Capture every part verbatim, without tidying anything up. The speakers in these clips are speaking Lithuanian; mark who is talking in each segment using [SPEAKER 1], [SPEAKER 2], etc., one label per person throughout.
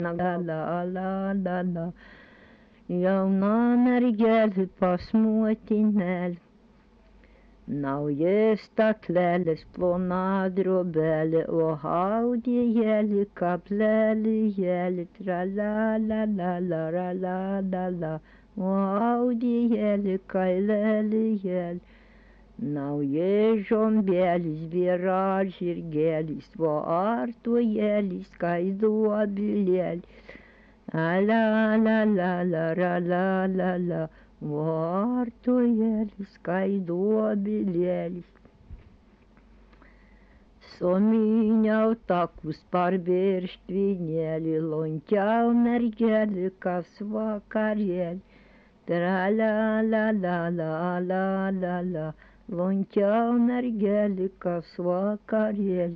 [SPEAKER 1] La la la la la, jauna mergelė pas motinėlį. Naujesta klėlis plona drobelė, o haudėjėlį kaplelį jėlį, tra la la la la la la la la, o haudėjėlį kailelį jėlį. Naujas žombėlis, vėras žirgėlis, o artojėlis, skaiduobilėlis. La la la la la la la la, o artojėlis, skaiduobilėlis. Sominiau takus parviršt vynėlį, lonkiau mergelį, kas vakarėlį. Tra la la la la la la la, lonkiau mergelį, kas vakarėlį.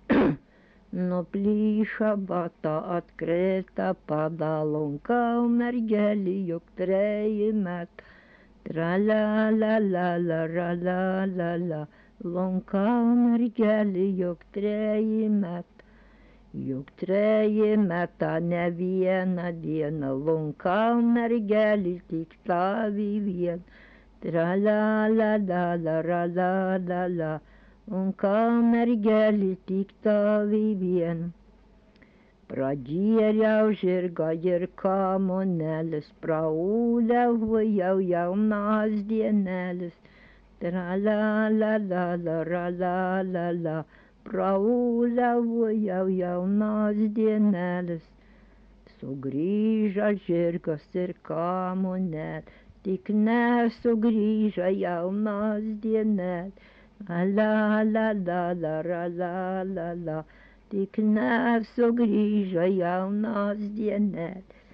[SPEAKER 1] Nuplyšo bata atkrėta pada, lonkau mergelį, juk treji met. Tra la la la la la la la la, lonkau mergelį, juk treji met. Juk treji meta ne vieną dieną, lonkau mergelį, tik tavi vien. Tra la la la la la la la la, lonkau mergelį, tik tavi vien. Pradžieriau žirgą ir kamonelis, prauliau jau jaunas dienelis. Tra la la la la la la la la, prauliau jau jaunas dienelis. Sugrįžo žirgas ir kamonelis, tik nesugrįžo jaunas dienelis. La la la la la la la la, tik nesugrįžo jaunas dienelis.